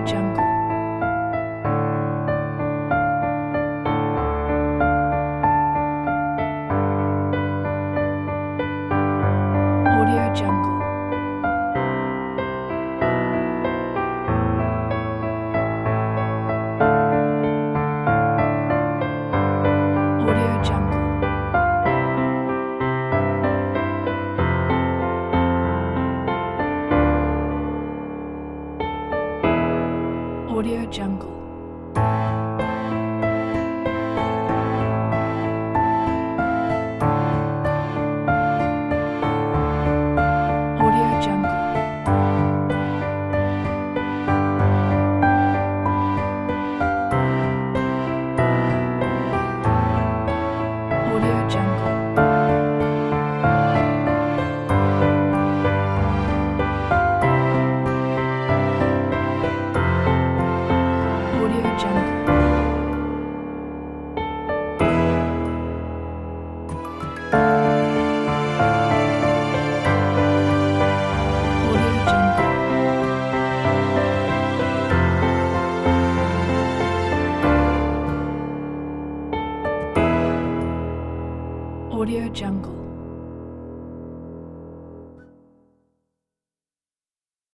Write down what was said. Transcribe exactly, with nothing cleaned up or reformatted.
Jungle. Audio Jungle. Audio Jungle. Audio Jungle. Audio Jungle. Audio Jungle. Audio Jungle. Audio Jungle. Audio Jungle.